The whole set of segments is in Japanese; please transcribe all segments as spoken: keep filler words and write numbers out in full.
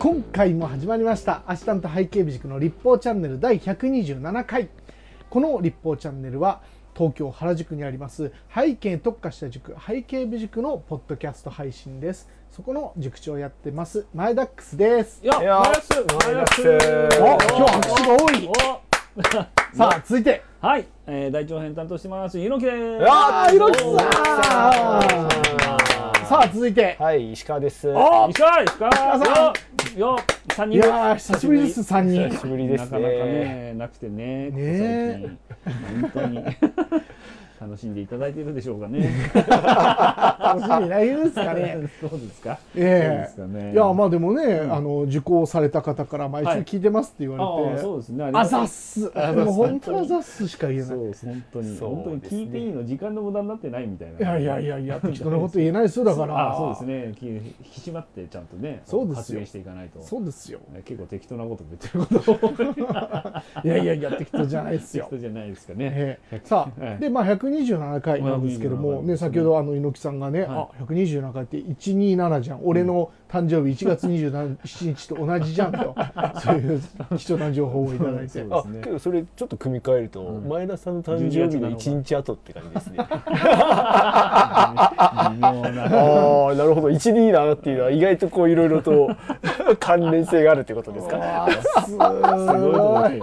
今回も始まりましたアシスタント背景美塾の立法チャンネルだいひゃくにじゅうななかい。この立法チャンネルは東京原宿にあります背景に特化した塾、背景美塾のポッドキャスト配信です。そこの塾長をやってます前ダックスです。 いや、前ダックス、前ダックス。 お、今日拍手が多い。さあ続いて、 はい、えー、大長編担当してます猪木です。 ああ、猪木さん。さあ続いて、 はい、石川です。 お、石川、石川さん。よ、三人。 いやー、久しぶりです。三人。 久しぶりですね。 なかなかね、なくてね。 ね、 本当に楽しんでいただいているでしょうかね。 楽しみないですかね。 そうですか。 ええ。いや、まあでもね、あの受講された方から毎週聞いてますって言われて、 そうですね。 あざっす。もう本当あざっすしか言えない。 そう、本当に本当に聞いていいの、時間の無駄になってないみたいな。 いやいやいやいや、適当なこと言えないですよだから。 あ、そうですね。引き締まってちゃんとね、発言していかないと。 そうですよ。 結構適当なこと言ってること。 いやいやいや、適当じゃないですよ。 適当じゃないですかね。 さあ、でまあひゃくにじゅうななかいなんですけどもね、先ほどあの猪木さんがね、あ、ひゃくにじゅうななかいっていちにーななじゃん。俺の誕生日いちがつにじゅうしちにちと同じじゃんと、そういう貴重な情報をいただいて。 あ、けどそれちょっと組み替えると前田さんの誕生日のいちにちあとって感じですね。ああ、なるほど。いちにーななっていうのは意外とこういろいろと関連性があるってことですか。 すごい。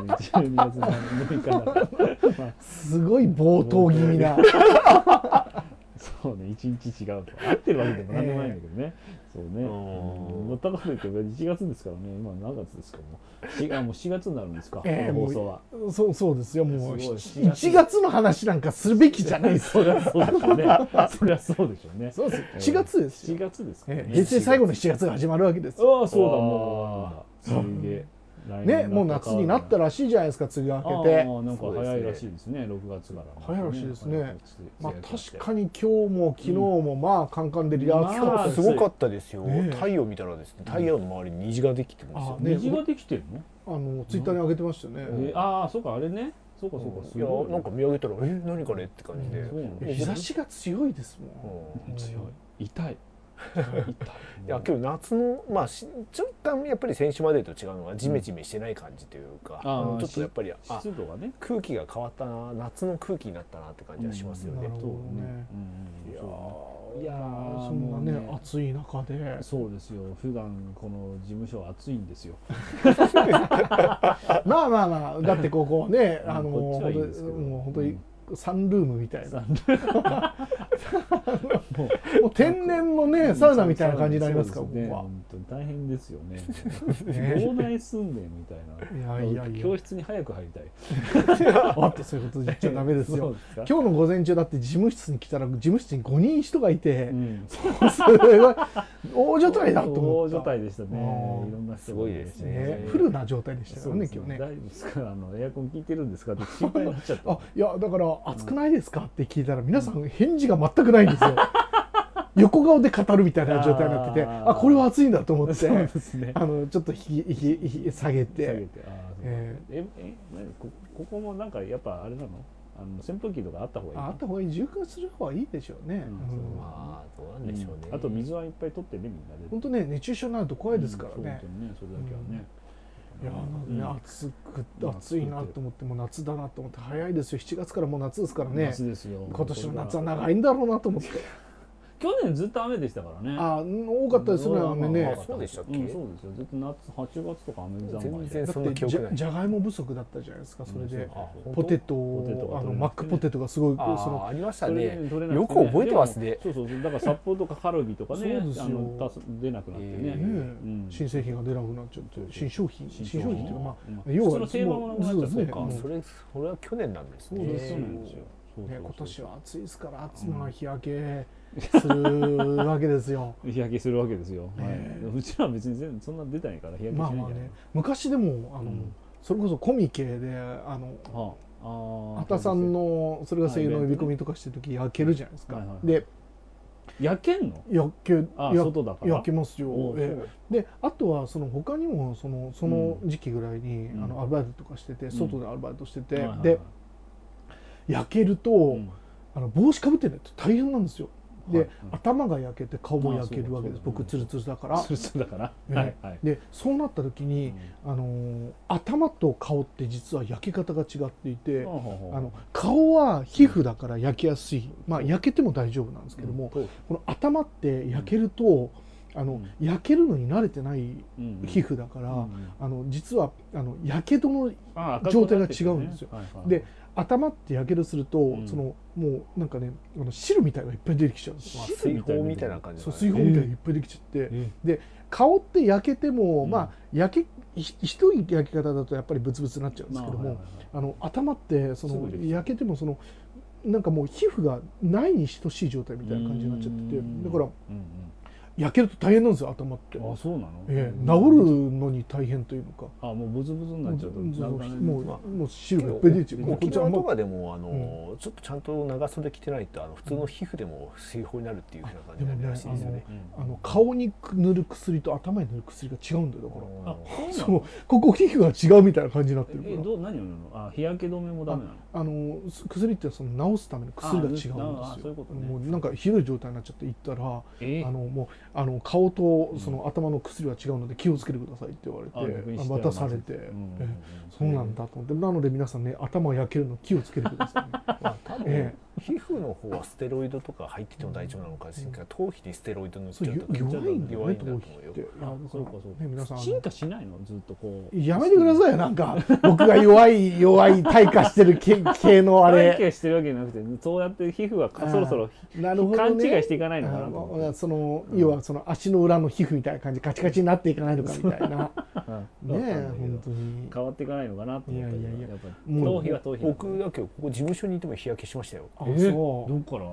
すごい冒頭気味な。 そうね、一日違うと合ってるわけでもなんでもないんだけどね。そうね。またかといっていちがつですからね。今何月ですかもう。もうしがつになるんですか。放送は。 そうそうですよ。もういちがつの話なんかするべきじゃないです。 そりゃそうでしょうね。そりゃそうでしょうね。 そうです。しがつですよ。 しがつです。 平成最後のしちがつが始まるわけですよ。 ああ、そうだもう。すげえ。 ね、もう夏になったらしいじゃないですか、梅雨明けて。 なんか早いらしいですね、ろくがつから。 早いらしいですね。まあ確かに今日も昨日もまあカンカンでリラックスかった。すごかったですよ。太陽見たらですね、太陽の周りに虹ができてますよ。 虹ができてるの？あのツイッターに上げてましたね。 ああ、そうかあれね。そうかそうか。 いやなんか見上げたらえ何これって感じで。 日差しが強いですもん。強い。痛い。 いやけど夏のまあちょっとやっぱり先週までと違うのはジメジメしてない感じというか、ちょっとやっぱり湿度がね、 空気が変わったな、夏の空気になったなって感じはしますよね。 いやそんなね暑い中で。 そうですよ。普段この事務所は暑いんですよ。 まあまあまあ、だってここね、あのもう本当にサンルームみたいな。もう天然のねサウナみたいな感じになりますから、ここは。 本当に大変ですよね。膨大寸弁みたいな。いやいやいや。教室に早く入りたい。 あっとそういうこと言っちゃダメですよ。今日の午前中だって事務室に来たら事務室にごにん人がいて、それは大所帯だと思った。 大所帯でしたね。いろんな人すごいですね。 フルな状態でしたからね今日ね。 大丈夫ですか？あのエアコン効いてるんですかって心配になっちゃった。 あ、いやだから暑くないですかって聞いたら皆さん返事が全くないんですよ。横顔で語るみたいな状態になってて、あ、これは暑いんだと思って、あのちょっと引き引き下げて。 ええここもなんかやっぱあれなの？あの扇風機とかあった方がいい。 あった方がいい。充荷する方がいいでしょうね。 まあどうなんでしょうね。 あと水はいっぱい取ってねみんなで。 本当ね、熱中症になると怖いですからね。 それだけはね。 いや暑く暑いなと思っても夏だなと思って早いですよ。しちがつからもう夏ですからね。 夏ですよ。 今年の夏は長いんだろうなと思って。 去年ずっと雨でしたからね。 あ、多かったですね、雨ね。 そうでしたっけ？ そうですよ。ずっと夏はちがつとか雨三昧で。 だってじゃがいも不足だったじゃないですか。それでポテト、あのマックポテトがすごいそのありましたね。よく覚えてますね。 そうそう。だから札幌とかカルビとかね、あの出なくなってね。 新製品が出なくなっちゃって、新商品、新商品っていうかまあ要は定番もなくなっちゃったか。 それそれは去年なんですね。 そうですよ。今年は暑いですから、まあ日焼けするわけですよ。 日焼けするわけですよ。うちらは別に全そんな出たいから日焼けしないじゃない。 昔でもあのそれこそコミケであの畑さんのそれが声優の呼び込みとかしてる時焼けるじゃないですか。で焼けんの？ 焼け外だから焼けますよ。であとはその他にもそのその時期ぐらいにあのアルバイトとかしてて、外でアルバイトしてて、で焼けるとあの帽子かぶってないと大変なんですよ。 で、 はい、 頭が焼けて顔も焼けるわけです。僕ツルツルだから。 ツルツルだから。 ね、 はいはい、 でそうなった時に、うん、あの頭と顔って実は焼け方が違っていて、うん、あの顔は皮膚だから焼けやすい、まあ焼けても大丈夫なんですけども、うん、この頭って焼けると、うん、あの焼けるのに慣れてない皮膚だから、うん、あの実はあのやけどの状態が違うんですよ。で頭ってやけどすると、うん、そのもうなんかねあの汁みたいなのがいっぱい出てきちゃうんですよ。 水泡みたいな感じ、 そう水泡みたいなのがいっぱい出てきちゃって、えー、で顔って焼けても、うん、まあ焼けひどい焼け方だとやっぱりブツブツになっちゃうんですけども、あの頭ってその焼けてもそのなんかもう皮膚がないに等しい状態みたいな感じになっちゃってて、だから。うんうん、焼けると大変なんですよ頭って。 あ、そうなの？ ええ、治るのに大変というのか。 あ、もうブツブツになっちゃうと。 もうもう汁がいっぱい出てる。 沖縄とかでもあのちょっとちゃんと長袖着てないとあの普通の皮膚でも水泡になるっていうふうな感じになるらしいですよね。 あの顔に塗る薬と頭に塗る薬が違うんだよだから。あ、そうここ皮膚が違うみたいな感じになってるから。 え、どう何を塗るの？あ、日焼け止めもダメなの？ あの薬ってその治すための薬が違うんですよ。もうなんかひどい状態になっちゃって行ったら、あのもうあの顔とその頭の薬は違うので気をつけてくださいって言われて渡されて、えそうなんだと思って、なので皆さんね頭焼けるの気をつけてくださいね。まあ多分、ええ、 皮膚の方はステロイドとか入ってても大丈夫なのかしらんけど、頭皮にステロイド塗っちゃうと弱いんだよね頭皮って。 そうかそうか。皆さん進化しないのずっとこう。 やめてくださいよなんか僕が弱い弱い退化してる系系のあれ。 退化してるわけじゃなくてそうやって皮膚がそろそろ勘違いしていかないのかなと思って。 その要はその足の裏の皮膚みたいな感じカチカチになっていかないのかみたいな。ねえ本当に変わっていかないのかなと思ったけど、やっぱり頭皮は頭皮。 僕だけどここ事務所にいても日焼けしましたよ。 あ、そう。 どっから？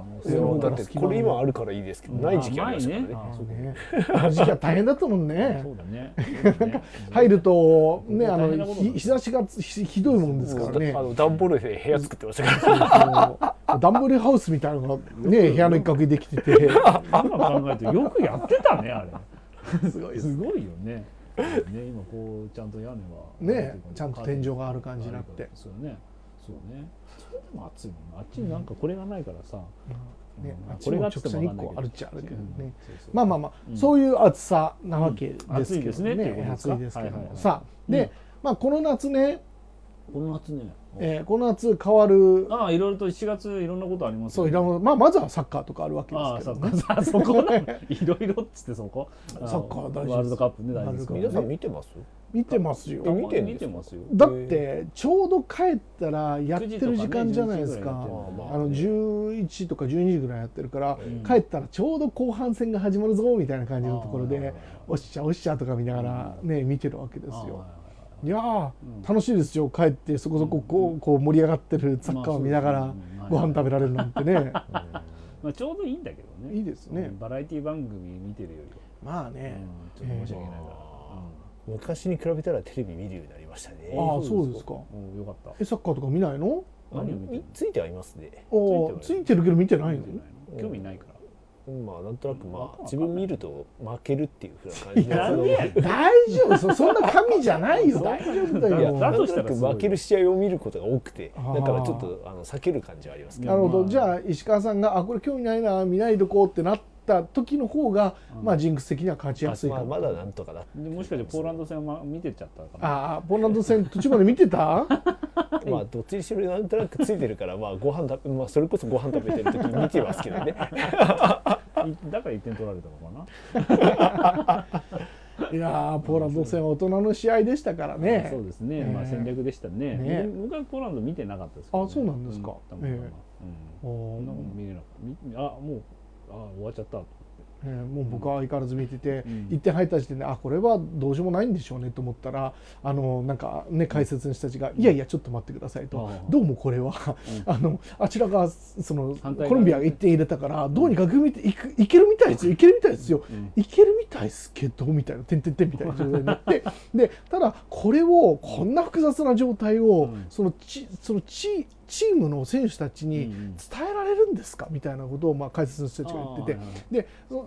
だってこれ今あるからいいですけど、ない時期ありましたからね。 あの時期は大変だったもんね。 そうだね。 入るとねあの日差しがひどいもんですからね。 あの段ボールで部屋作ってましたから。 段ボールハウスみたいなのがね部屋の一角にできてて。 今考えるとよくやってたねあれ。すごいすごいよね。ね今こうちゃんと屋根はねちゃんと天井がある感じになって。 そうね。そうね。それでも暑いもん。あっちになんかこれがないからさ。 ね、これが直射日光あるっちゃあるけどね。まあまあまあ、 うん、 そういう暑さなわけですけどね。 暑いですけどもさあで、まあこの夏ね、 この夏ね、 えー、この夏変わる。 ああいろいろとしがついろんなことありますよね。そういろんなまあまずはサッカーとかあるわけですけどね。 ああそこいろいろっつってそこ。 サッカー大事です。 ワールドカップね大事です。 皆さん見てます？ 見てますよ。 見て見てますよ。 だってちょうど帰ったらやってる時間じゃないですか。あのじゅういちとかじゅうにじぐらいやってるから、帰ったらちょうど後半戦が始まるぞみたいな感じのところで、おっしゃおっしゃとか見ながらね見てるわけですよ。いやー楽しいですよ。帰ってそこそここうこう盛り上がってるサッカーを見ながらご飯食べられるなんてね。 まあちょうどいいんだけどね。 いいですね。 バラエティ番組見てるよりは。まあね。 ちょっと申し訳ないから。 昔に比べたらテレビ見るようになりましたね。 ああそうですか。 よかった。 えサッカーとか見ないの？ 何を見てる？ついてはいますね。 おついてるけど見てないの？ 興味ないから。 まあなんとなくまあ自分見ると負けるっていうふうな感じで。 大丈夫そんな神じゃないよ。大丈夫だよ。 なんとなく負ける試合を見ることが多くて、だからちょっとあの避ける感じはありますけど。 なるほど。じゃあ石川さんがあこれ興味ないな見ないとこうってなって。た時の方が、まあジンクス的には勝ちやすいかも。 まだなんとかだ。 もしかしてポーランド戦は見てちゃったかな。 ああ、ポーランド戦途中まで見てた？ まあどっちにしろなんとなくついてるから、まあご飯食べ、まあそれこそご飯食べてる時見てますけどね。だからいってん取られたのかな。 いやポーランド戦は大人の試合でしたからね。 そうですね。まあ戦略でしたね。僕はポーランド見てなかったですけど。 あ、そうなんですか。 うん。なんか見れなかった。あ、もう。あ終わっちゃった、 えー、もう僕は相変わらず見てて、うん、いってん入った時点であこれはどうしようもないんでしょうねと思ったらあのなんかね解説の人たちが、うん、いやいやちょっと待ってくださいと、うん、どうもこれは、うん、あのあちらがそのコロンビアがいってん入れたからどうにか組みていくいけるみたいですよいけるみたいですよ、うん、いけるみたいですけどみたいな点々点みたいな状態になってでただこれをこんな複雑な状態を、うん、そのちそのちチームの選手たちに伝えられるんですかみたいなことをまあ解説の人たちが言ってて、で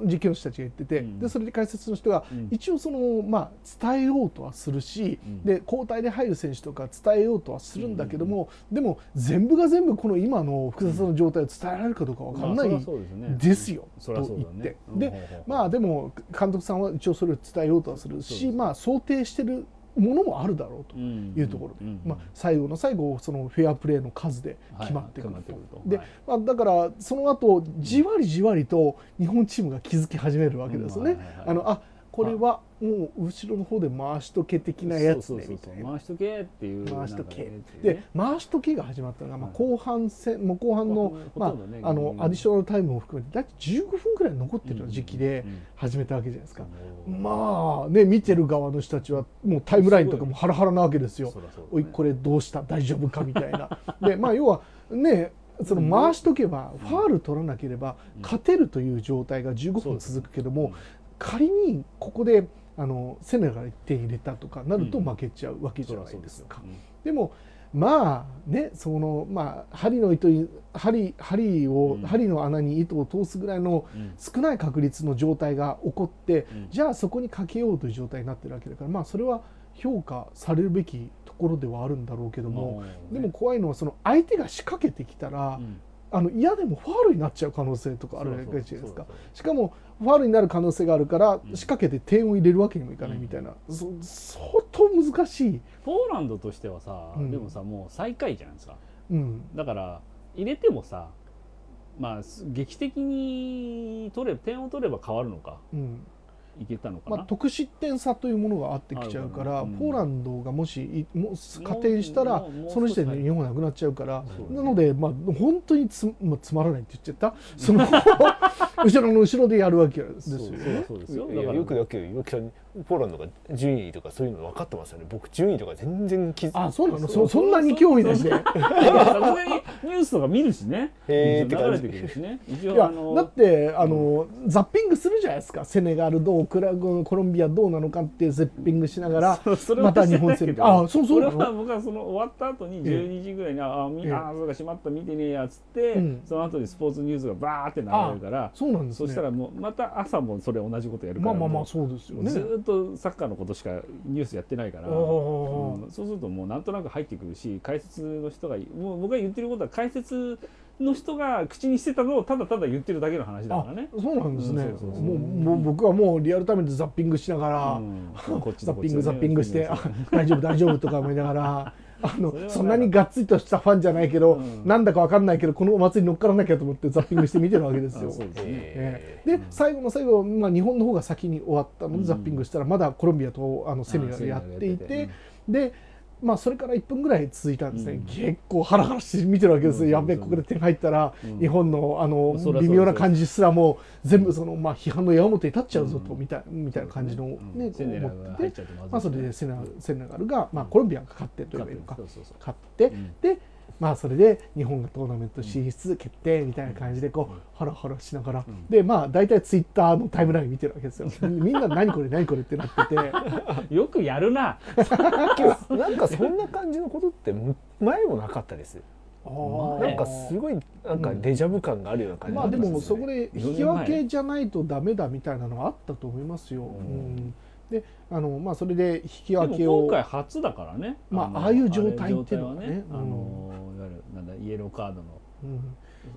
実況の人たちが言ってて、うん、でそれで解説の人が一応その、まあ、伝えようとはするし、うん、で交代で入る選手とか伝えようとはするんだけども、うん、でも全部が全部この今の複雑な状態を伝えられるかどうか分かんないですよ、と言って、でまあでも監督さんは一応それを伝えようとはするし、まあ想定してるものもあるだろうというところで、まあ、最後の最後そのフェアプレーの数で決まってくると、で、まあ、だからその後じわりじわりと日本チームが気づき始めるわけですよね。あのあこれはもう後ろの方で回しとけ的なやつねみたいな、 回しとけっていう回しとけで回しとけが始まったのが、まあ、後半戦もう後半のまああのアディショナルタイムも含めてだいたいじゅうごふんぐらい残ってる時期で始めたわけじゃないですか。まあね見てる側の人たちはもうタイムラインとかもハラハラなわけですよ。おいこれどうした大丈夫かみたいな。でまあ要はねその回しとけばファール取らなければ勝てるという状態がじゅうごふん続くけども、仮にここであのセネガルがいってん入れたとかなると負けちゃうわけじゃないですか。うん、でもまあねそのまあ針の糸に針針を、うん、針の穴に糸を通すぐらいの少ない確率の状態が起こって、うん、じゃあそこにかけようという状態になってるわけだから、まあそれは評価されるべきところではあるんだろうけども、でも怖いのはその相手が仕掛けてきたら、うん、あの嫌でもファールになっちゃう可能性とかあるわけじゃないですか。しかもファールになる可能性があるから仕掛けて点を入れるわけにもいかないみたいな、うん、相当難しい。 ポーランドとしてはさ、うん、でもさもう最下位じゃないですか、うん、だから入れてもさまあ劇的に取れ点を取れば変わるのか、うんいけたのかな、 まあ、得失点差というものがあってきちゃうから、うん、ポーランドがもしも加点したらその時点で日本がなくなっちゃうから、なので、まあ、本当に つ,、まあ、つまらないって言っちゃったその後ろの後ろでやるわけですよね。 そうですよ。だからよくだけ岩木さんポーランドが順位とかそういうの分かってますよね。僕順位とか全然気づいてない。 あ、そうなの。そ, そんなに興味出して。さすがにニュースとか見るしね。へー流れてくるしね。 一応あのだってあの、うん、ザッピングするじゃないですか。セネガルどうクラコロンビアどうなのかってザッピングしながらまた日本戦。 あ、そうそうなの。それは僕はその終わった後にじゅうにじぐらいに、えー、あみあそうかしまった見てねえやつって、うん、その後にスポーツニュースがバーって流れるから。 そうなんですね。 そしたらもうまた朝もそれ同じことやるから。 まあまあまあそうですよね。 ずっとサッカーのことしかニュースやってないから、うん、そうするともうなんとなく入ってくるし、解説の人がもう僕が言ってることは解説の人が口にしてたのをただただ言ってるだけの話だからね。 そうなんですね。もう僕はもうリアルタイムでザッピングしながら、うん、ザッピングザッピングして大丈夫大丈夫とか思いながら。あの そ, そんなにがっつりとしたファンじゃないけど、うん、なんだか分かんないけどこのお祭りに乗っからなきゃと思ってザッピングして見てるわけですよ。で、えー、最後の最後、まあ、日本の方が先に終わったので、うん、ザッピングしたらまだコロンビアとあのセネガルやっていて、うん、で、まあ、それからいっぷんぐらい続いたんですね、うん、結構ハラハラして見てるわけですよ、うん、やべえここで点入ったら、うん、日本のあの微妙な感じすらも全部その、まあ、批判の矢面に立っちゃうぞと、うん、みたいみたいな感じの、ねうん、こう思ってて、まあ、それでセネガルが、まあ、コロンビアが勝ってというか勝って、うん、でまあそれで日本がトーナメント進出決定みたいな感じでこうハラハラしながら、でまあ大体ツイッターのタイムライン見てるわけですよ。みんな何これ何これってなっててよくやるな。 なんかそんな感じのことって前もなかったです。なんかすごいなんかデジャブ感があるような感じ、 まあでもそこで引き分けじゃないとダメだみたいなのはあったと思いますよ。であのまあそれで引き分けを今回初だからね。 まあああいう状態っていうのはね、 あのいわゆるなんだイエローカードの、 うん、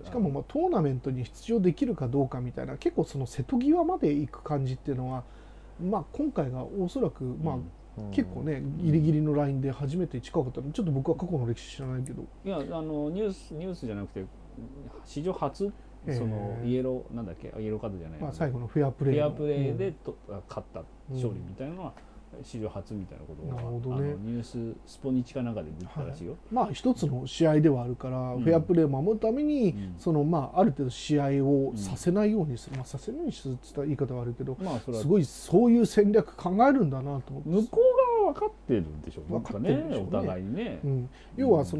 しかもまあトーナメントに出場できるかどうかみたいな結構その瀬戸際まで行く感じっていうのは、まあ今回がおそらくまあ、うん結構ねギリギリのラインで初めて近かったの。ちょっと僕は過去の歴史知らないけど、 いやあのニュースニュースじゃなくて史上初そのイエローなんだっけイエローカードじゃない、 まあ、最後のフェアプレーフェアプレーでと、うん、勝った勝利みたいなのは史上初みたいなことが、うんね、あのニューススポニチかなんかで言ったらしいよ、はい、 まあ一つの試合ではあるから、うん、フェアプレーを守るために、うん、そのまあある程度試合をさせないようにする、うんまあ、させないようにするって言ったら言い方はあるけど、まあ、それはすごいそういう戦略考えるんだなと思って。 向こう側は分かってるんでしょう、分かってるんでしょうね、お互いにね、 うん、要はその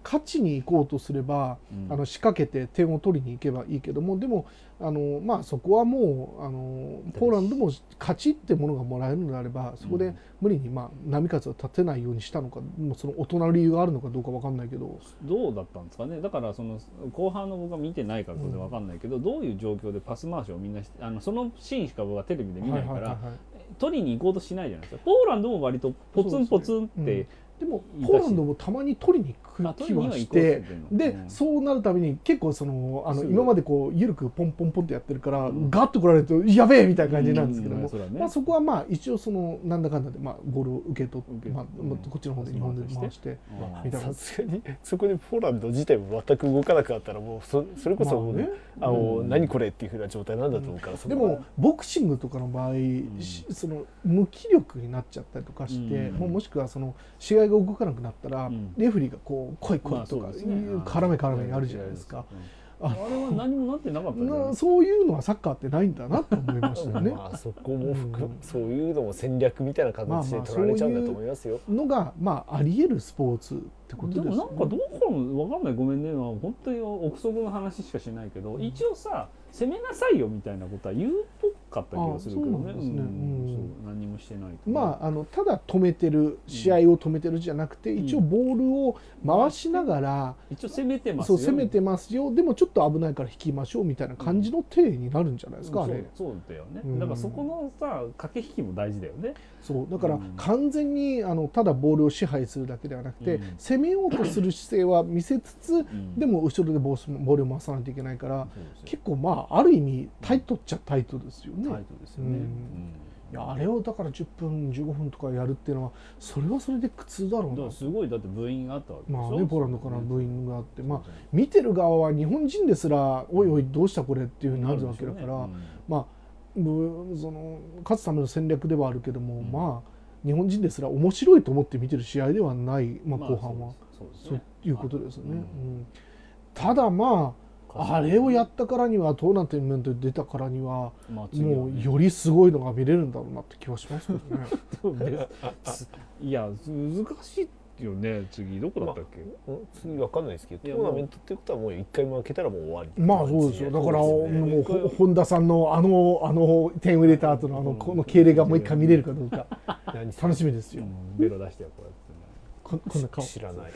勝ちに行こうとすれば、うん、あの仕掛けて点を取りに行けばいいけども、でもあの、まあ、そこはもうあのポーランドも勝ちってものがもらえるのであれば、そこで無理に、まあ、波風を立てないようにしたのか、もうその大人の理由があるのかどうか分かんないけど、 どうだったんですかね。だからその後半の僕は見てないから分かんないけど、うん、どういう状況でパス回しをみんなあのそのシーンしか僕はテレビで見ないから、取りに行こうとしないじゃないですか。ポーランドも割とポツンポツンって。 でもポーランドもたまに取りに行く気はして、で、うん、そうなるために結構そのあの今までこう緩くポンポンポンってやってるから、うん、ガッと来られるとやべえみたいな感じなんですけども、うんうん、まあ、そこはまあ一応そのなんだかんだでまあボールを受け取って、まあ、こっちの方で日本で回してみたいな。 さすがにそこでポーランド自体も全く動かなくなったらもう そ, それこそ、まあね、あの、うん、何これっていうふうな状態なんだと思うから、うん、 でもボクシングとかの場合、うん、その無気力になっちゃったりとかして、うん、も, もしくはその試合が動かなくなったら、うん、レフェリーがこう来い来いとかいう絡め絡めあるじゃないですか。 あれは何もなってなかったね。 そういうのはサッカーってないんだなと思いましたね。 まあそこも含、うん、そういうのも戦略みたいな形で取られちゃうんだと思いますよ。 まあまあそういうのがまああり得るスポーツってことですね。 でもなんかどうかもわかんない、ごめんね、本当に憶測の話しかしないけど、うん、一応さ攻めなさいよみたいなことは言うっぽかった気がするけどね。何もしてないと、ね、 まああのただ止めてる、試合を止めてるじゃなくて、うん、一応ボールを回しながら、 うん、一応攻めてますよ。 そう攻めてますよ。でもちょっと危ないから引きましょうみたいな感じの体になるんじゃないですか、うん、あれ。 そう、そうだよね。うん、だからそこのさ駆け引きも大事だよね。 そうだから完全にあのただボールを支配するだけではなくて、うん、攻めようとする姿勢は見せつつ、うん、でも後ろでボールを回さないといけないから、結構まあある意味タイトっちゃタイトですよね。 タイトですよね。うん、 いやあれをだからじゅっぷんじゅうごふんとかやるっていうのはそれはそれで苦痛だろうな。だからすごい、だって部員があったわけでしょ。 まあね、ポーランドから部員があって、まあ見てる側は日本人ですらおいおいどうしたこれっていうふうになるわけだから、まあその勝つための戦略ではあるけども、うん、まあ日本人ですら面白いと思って見てる試合ではない、まあ、後半は、まあ そうです、そうですね、そういうことですよね。うんうん、ただまああれをやったからにはトーナメントで出たからには、まあね、もうよりすごいのが見れるんだろうなって気はしますけどね。 いや難しいよね。次どこだったっけ、 まあ、次わかんないですけど、トーナメントってことはもう一回負けたらもう終わり。 まあそうですよ。だからもう本田さんのあのあの点を入れた後のあのこの敬礼がもう一回見れるかどうか楽しみですよ。 ベロ出してよこうやって、 こんな顔知らない。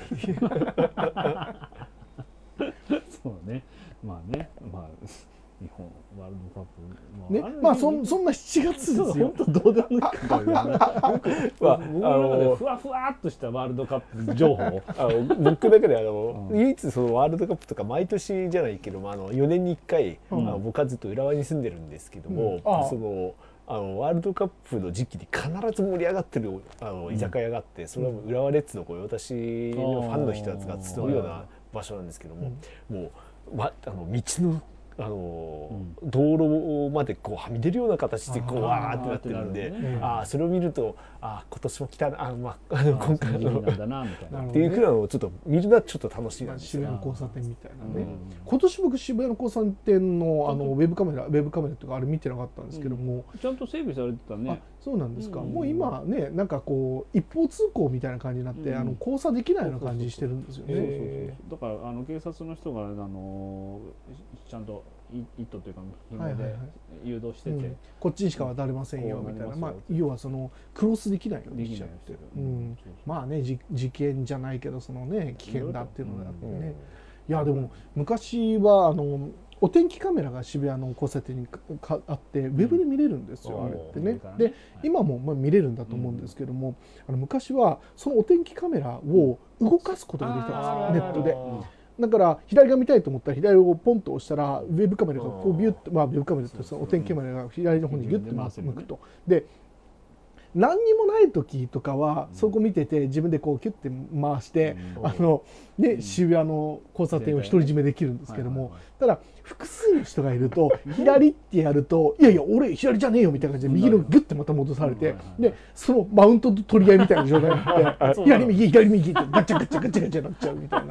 そうね。まあね、まあ日本ワールドカップ、 まあ、ね、まあそんそんなしちがつですよ。 本当どうでもいいからね。僕の中でふわふわっとしたワールドカップ情報。 あの僕だけであの、うん、唯一そのワールドカップとか毎年じゃないけども、あのよねんにいっかい、うん、あの僕はずっと浦和に住んでるんですけども、うん、その。あのワールドカップの時期に必ず盛り上がってるあの居酒屋があって、それはもう浦和レッズの御用達のファンの人たちが集うような場所なんですけども、もう、ま、あの道のあの、うん、道路までこうはみ出るような形でこうわーってなってるんで、ね、あそれを見るとあ今年も来たなあ、まあ、あの今回のっていうふうなのをちょっと見るのはちょっと楽しいなんですよ。 渋谷の交差点みたいなね、うん、今年僕渋谷の交差点のあのウェブカメラウェブカメラとかあれ見てなかったんですけども、 うん、ちゃんと整備されてたね。 そうなんですか、うん、もう今ねなんかこう一方通行みたいな感じになって、うん、あの交差できないような感じしてるんですよね。 だからあの警察の人があのちゃんと糸というか紐で誘導してて、はいはいはい、うん、 こっちにしか渡れませんよみたいな、まあ、要はそのクロスできないようにしちゃって、うん、まあね事件じゃないけどそのね危険だっていうのがあってね、うん、いやでも昔はあのお天気カメラが渋谷の交差点にあってウェブで見れるんですよ、うん、あれってね。で今もまあ見れるんだと思うんですけども、あの昔はそのお天気カメラを動かすことができたんですよ、ネットで。だから左が見たいと思ったら左をポンと押したらウェブカメラがこうビュッと、まあウェブカメラとそのお天気カメラが左の方にギュッと向くと。で何にもない時とかはそこ見てて自分でこうキュッて回してあので渋谷の交差点を独り占めできるんですけども、ただ複数の人がいると左ってやるといやいや俺左じゃねえよみたいな感じで右のグッてまた戻されて、でそのマウント取り合いみたいな状態になって左右左右ってガチャガチャガチャガチャなっちゃうみたいな。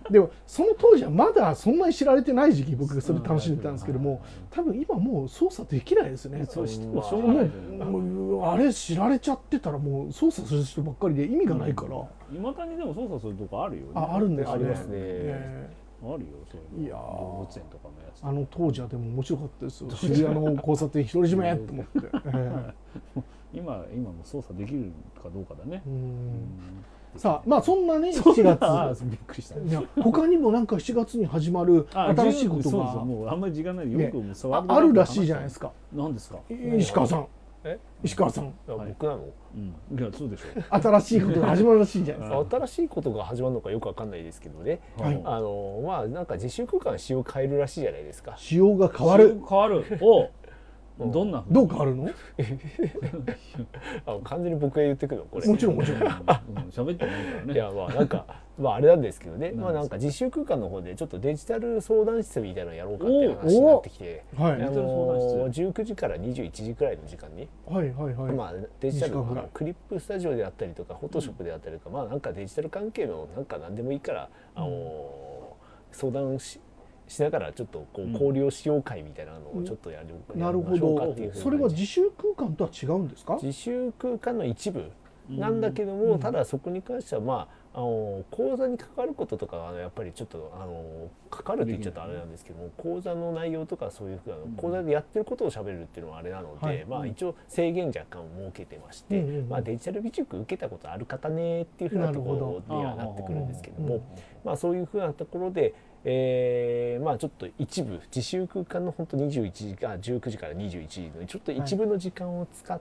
でもその当時はまだそんなに知られてない時期僕それ楽しんでたんですけども、多分今もう操作できないですね。 そう知ってももしょうがない。 うあれ知られちゃってたらもう操作する人ばっかりで意味がないから。 いまだにでも操作するとこあるよね。 あ、あるんですね。 ありますね。 あるよそういうの。 いや動物園とかのやつ。 あの当時はでも面白かったですよ。渋谷の交差点独り占めと思って。 今今も操作できるかどうかだね。 さあまあそんなねしちがつびっくりした。 いや他にもなんかしちがつに始まる新しいことがもうあんまり時間ないでよくもうあるらしいじゃないですか。 何ですか。 石川さん。 え石川さん。 僕なの？ うん。いやそうでしょう。 新しいことが始まるらしいじゃないですか。新しいことが始まるのかよくわかんないですけどね。 はい。 あのまあなんか自習空間仕様変えるらしいじゃないですか。 仕様が変わる。 変わる。お。どんなどう変わるの？ あ完全に僕が言ってくるのこれ。 もちろんもちろん。 喋ってないからね。 いやまあなんかまああれなんですけどね。まあなんか実習空間の方でちょっとデジタル相談室みたいなのやろうかっていう話になってきて、 はい。 あのじゅうくじからにじゅういちじくらいの時間に、 はいはいはい。 まあデジタルのクリップスタジオであったりとかフォトショップであったりとか、まあなんかデジタル関係のなんか何でもいいからあの相談ししながらちょっとこう交流しよう会みたいなのをちょっとやる、 うん、なるほど。それは自習空間とは違うんですか？ 自習空間の一部なんだけども、うん、ただそこに関してはまああの講座に関わることとかはやっぱりちょっとあの関わるって言っちゃったらあれなんですけども、講座の内容とかそういうふうな講座でやってることをしゃべるっていうのはあれなので、はい、まあ一応制限若干設けてまして、うん、まあデジタル美塾受けたことある方ねっていうふうなところにはなってくるんですけども、まあそういうふうなところで。えー、まあちょっと一部自習空間の本当にじゅういちじあじゅうくじからにじゅういちじのちょっと一部の時間を使って、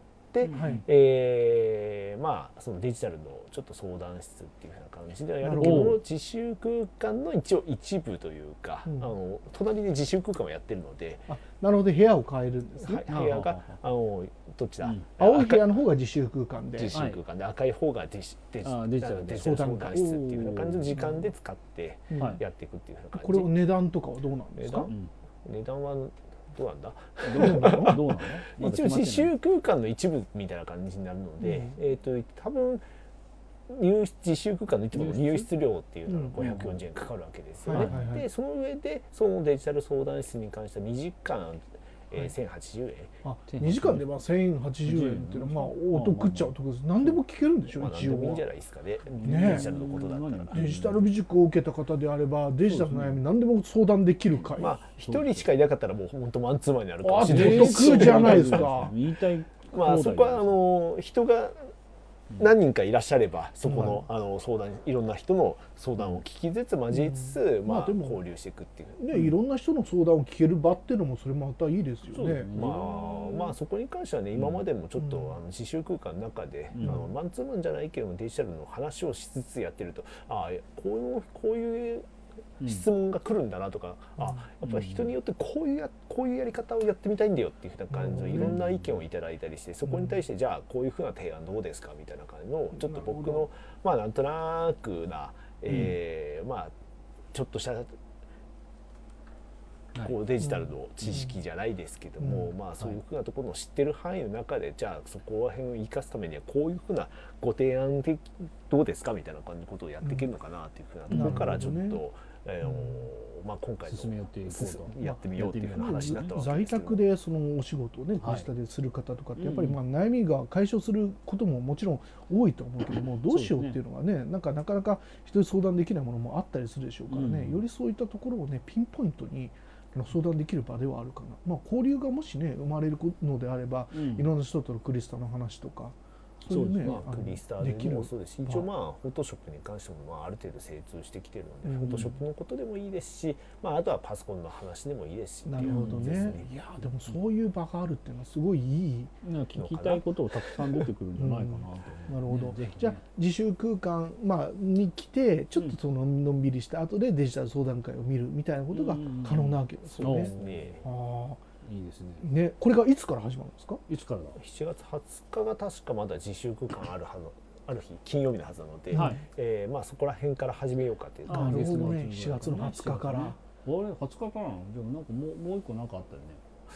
はい、えー、まあそのデジタルのちょっと相談室っていうふうな感じではやるけども自習空間の一応一部というか、うん、あの隣で自習空間をやってるので、 あなるほど部屋を変えるんですね。 はい、部屋があのどっちだ、うん、 青い部屋の方が自習空間で自習空間で、はい、赤い方がデジデジデジタル相談室っていうふうな感じの時間で使ってやっていくっていうふうな感じ。 これを値段とかはどうなんですか？ 値段、値段はどうなんだどうなのどうなの一応自習空間の一部みたいな感じになるので、うん、えっと多分入室自習空間の一部の入室料っていうのがごひゃくよんじゅうえんかかるわけですよね。でその上でそのデジタル相談室に関してはにじかんえー、せんはちじゅうえん。 あ、にじかんでまあせんはちじゅうえんっていうのはまあお得っちゃお得です。何でも聞けるんでしょ、 まあ、 一応は。 何でもいいんじゃないですかね。 ね、 デジタルのことだったら。 デジタル美塾を受けた方であればデジタルの悩み何でも相談できる会。 まあ一人しかいなかったらもう本当マンツーマンになるかもしれないです。お得じゃないですか。 言いたい。 まあそこはあの人が何人かいらっしゃればそこの、うん、あの相談いろんな人の相談を聞きつつ交えつつ、うん、まあ交流していくっていうね、いろんな人の相談を聞ける場っていうのもそれまたいいですよね。 まあまあそこに関してはね今までもちょっと、うん、あの自習空間の中で、うん、あのマンツーマンじゃないけどもデジタルの話をしつつやってるとああこういうこういう質問が来るんだなとか、うん、あやっぱり人によってこういうやこういうやり方をやってみたいんだよっていうふうな感じのいろんな意見をいただいたりして、そこに対してじゃあこういうふうな提案どうですかみたいな感じのちょっと僕のまあなんとなくな、えー、まあちょっとしたこうデジタルの知識じゃないですけども、まあそういうふうなところの知ってる範囲の中でじゃあそこら辺を生かすためにはこういうふうなご提案的どうですかみたいな感じのことをやっていけるのかなっていうふうなところからちょっと。えーまあ、今回のやってみようっていう話になったわけですけど、 在宅でそのお仕事をねデジタルでする方とかってやっぱりまあ悩みが解消することももちろん多いと思うけども、どうしようっていうのはねなんかなかなか人に相談できないものもあったりするでしょうからね、よりそういったところをねピンポイントに相談できる場ではあるかな。まあ交流がもしね生まれるのであれば、いろんな人とのクリスタの話とか。 そうですね、まあ、クリスタでもそうですし一応まあフォトショップに関してもまあある程度精通してきてるので、うん、フォトショップのことでもいいですし、まあ、あとはパソコンの話でもいいですしなるほどね。いやでもそういう場があるっていうのはすごいいい聞きたいことをたくさん出てくるんじゃないかなと、 うん、なるほど、ね、じゃあ自習空間、まあ、に来てちょっとそののんびりした後でデジタル相談会を見るみたいなことが可能なわけですよね。 そうですね。 あいいですね。 ね、これがいつから始まるんですか？ いつからだ？ しちがつはつかが確かまだ自習空間あるはずある日金曜日のはずなので、はい、えー、まあそこら辺から始めようかという感じですね。 ね、しちがつのはつかから。あれはつかからなの？でもなんかもうもう一個なんかあったよね。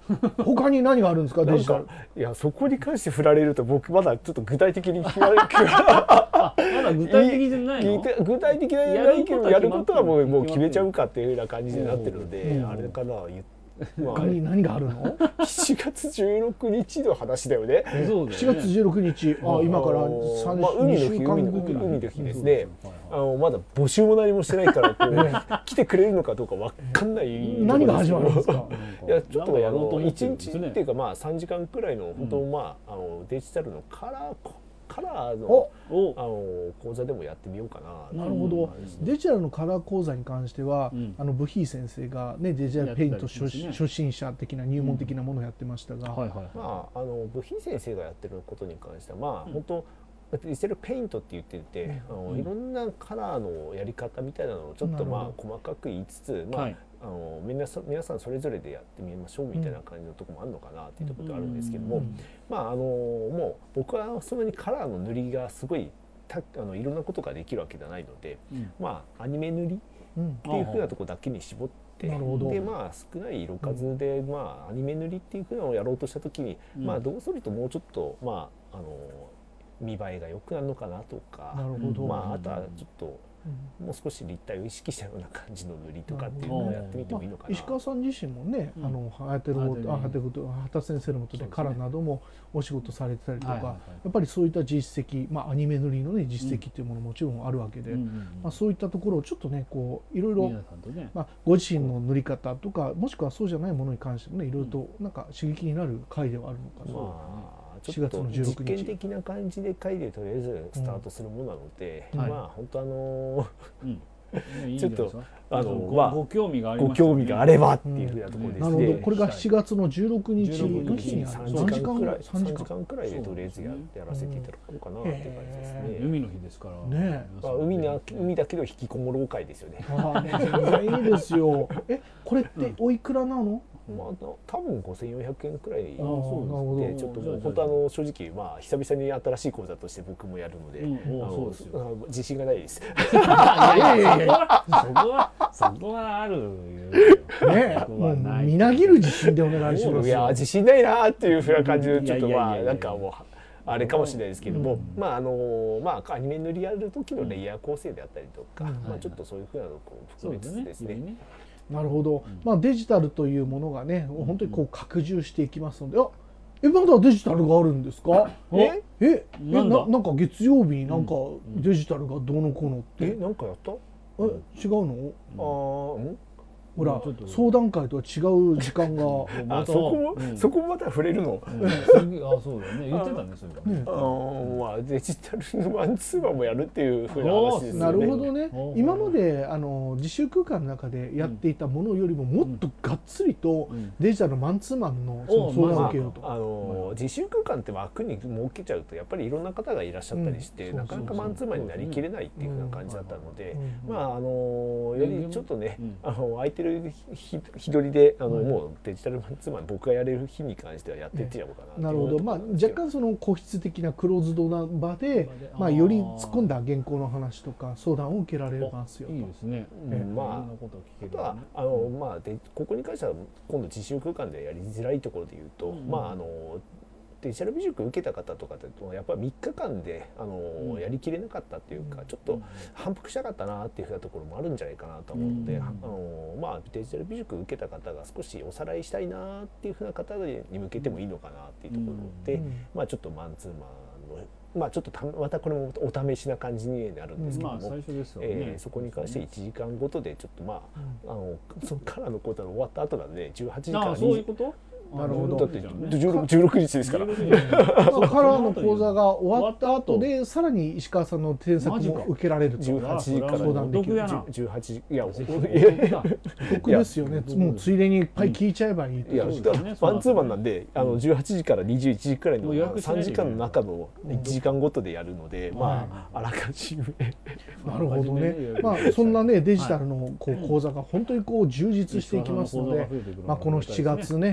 他に何があるんですかデジタル。 いやそこに関して振られると僕まだちょっと具体的に聞かれるまだ具体的じゃないの？ 具体的なやるけどやることはもうもう決めちゃうかっていうような感じになってるので、あれかな言って。 他に何があるの？ しちがつじゅうろくにちの話だよね。 しちがつじゅうろくにち、あ今からさんしゅうかんごぐらい。 海の日ですね。あのまだ募集も何もしてないからこう来てくれるのかどうかわかんない。 何が始まるんですか？ いやちょっとあのいちにちっていうかまあさんじかんくらいの本当まああのデジタルのカラーカラーのあの講座でもやってみようかな。 なるほど。デジタルのカラー講座に関しては、うん、あのブヒー先生がねデジタルペイント初、ね、初心者的な入門的なものをやってましたが、 まああのブヒー先生がやってることに関してはまあ、うん、本当デジタルペイントって言ってて、うん、あのいろんなカラーのやり方みたいなのをちょっとまあ細かく言いつつ、まあ、はい、あのみんな皆さんそれぞれでやってみましょうみたいな感じのところもあるのかなっていうところがあるんですけども、まああのもう僕はそんなにカラーの塗りがすごいたあのいろんなことができるわけじゃないので、うん、まあアニメ塗りっていうふうなところだけに絞って、うん、でまあ少ない色数で、うん、まあアニメ塗りっていうふうなのをやろうとした時に、うん、まあどうするともうちょっとまああの見栄えが良くなるのかなとか、 なるほど、 まああとはちょっともう少し立体を意識したような感じの塗りとかっていうのをやってみてもいいのかな。 石川さん自身もね、あのハテル畑先生のもとでカラーなどもお仕事されてたりとか、やっぱりそういった実績、まあアニメ塗りのね実績っていうものももちろんあるわけで、まあそういったところをちょっとねこういろいろまあご自身の塗り方とかもしくはそうじゃないものに関してもねいろいろとなんか刺激になる回ではあるのかな。 ちょっと実験的な感じで回でとりあえずスタートするものなので、まあ本当あのちょっとあのご興味がありご興味があればっていうふうなところですね。 なるほど。これがしちがつのじゅうろくにちの日にさんじかんくらいさんじかんくらいでとりあえずやらせていただこうかなっていう感じですね。 海の日ですからね。 海な海だけど引きこもろう会ですよね。 ああ、いいですよ。え、これっておいくらなの？ まあ多分ごせんよんひゃくえんくらいでちょっともう本当あの正直まあ久々に新しい講座として僕もやるので自信がないです。いやいやいやそこはそこはあるね。もうみなぎる自信でお願いします。 いや自信ないなっていうふうな感じでちょっとまあなんかもうあれかもしれないですけども、まああのまあアニメ塗りやる時のレイヤー構成であったりとか、まあちょっとそういうふうなのを含めつつですね。 なるほど、まあ、デジタルというものがね本当にこう拡充していきますので、あえまだデジタルがあるんですか？えええななんか月曜日になんかデジタルがどうのこうのって、 えなんかやった？ え違うの？ ああ、うんほら相談会とは違う時間があそこも、うん、そこもまた触れるの、 うん、あそうだよね言ってたねそれはね、 あまあデジタルのマンツーマンもやるっていうふうな話ですね。 なるほどね。今まであの自習空間の中でやっていたものよりももっとがっつりとデジタルのマンツーマンのその相談を受けようと、 まあ、あの自習空間って枠に設けちゃうとやっぱりいろんな方がいらっしゃったりして、うん、なかなかマンツーマンになりきれないっていうふうな感じだったので、まああのよりちょっとね、うん、あの空いてる日取りであの、はい、もうデジタルマンツーマン僕がやれる日に関してはやっていってやろうかな。 なるほど。まあ若干その個室的なクローズドな場で、まあより突っ込んだ原稿の話とか相談を受けられますよと。 いいですね。 うん、まああとはあのまあでここに関しては今度自習空間でやりづらいところで言うと、うん、まああのデジタル美塾受けた方とかだとやっぱりみっかかんであの、うん、やりきれなかったっていうか、ちょっと反復したかったなっていうふうなところもあるんじゃないかなと思うので、うん、あのまあ、デジタル美塾受けた方が少しおさらいしたいなっていうふうな方に向けてもいいのかなっていうところで、うん、まあ、ちょっとマンツーマンのまあちょっとたまたこれもお試しな感じになるんですけども、 まあ最初ですよね、 えー、そこに関していちじかんごとでちょっとまあ、うん、あのそのカラーの講座の終わった後なんでじゅうはちじからにじゅうそういうことなるほど。 だってじゅうろくにちですから。カラーの講座が終わった後でさらに石川さんの添削も受けられると。 じゅうはちじから相談できる。 じゅうはちじいや得ですよね。もうついでにいっぱい聞いちゃえばいい。 いやマンツーマンなんであのじゅうはちじからにじゅういちじくらいのさんじかんの中のいちじかんごとでやるので、まああらかじめ。 なるほどね。まあそんなねデジタルのこう講座が本当にこう充実していきますので、まあこのしちがつねはちが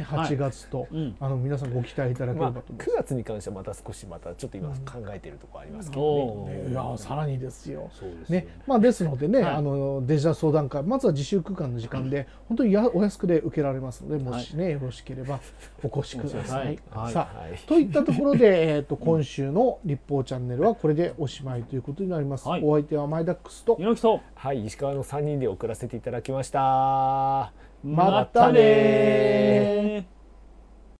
がつと、うん、あの皆さんご期待いただければと思います。 まあ、くがつに関してはまた少しまたちょっと今考えているところありますけどね。 うん、いやさらにですよ。そうですね。まあですのでね、はい、あのデジタル相談会まずは自習空間の時間で本当にやお安くで受けられますので、もしね、はい、よろしければお越しください。はい、さあ、はい、といったところで、えっと今週の立法チャンネルはこれでおしまいということになります。はい、お相手はマイダックスと猪木と、 はい、石川のさんにんで送らせていただきました。 またねー。